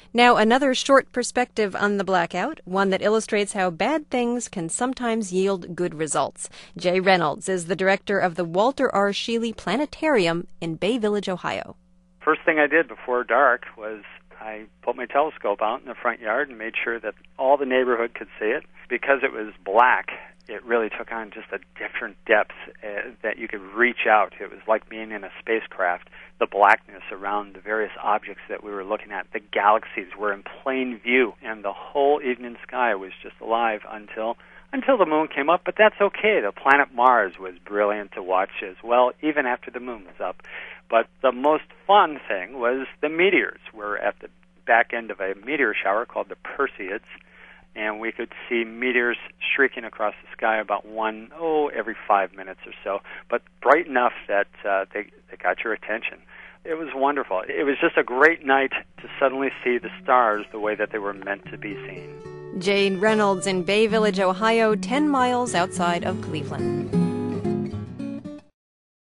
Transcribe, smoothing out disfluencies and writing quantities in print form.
Now, another short perspective on the blackout, one that illustrates how bad things can sometimes yield good results. Jay Reynolds is the director of the Walter R. Scheele Planetarium in Bay Village, Ohio. First thing I did before dark was I put my telescope out in the front yard and made sure that all the neighborhood could see it. Because it was black, it really took on just a different depth that you could reach out. It was like being in a spacecraft. The blackness around the various objects that we were looking at, the galaxies were in plain view, and the whole evening sky was just alive until the moon came up, but that's okay. The planet Mars was brilliant to watch as well, even after the moon was up. But the most fun thing was the meteors. We're at the back end of a meteor shower called the Perseids, and we could see meteors streaking across the sky about every 5 minutes or so, but bright enough that they got your attention. It was wonderful. It was just a great night to suddenly see the stars the way that they were meant to be seen. Jay Reynolds in Bay Village, Ohio, 10 miles outside of Cleveland.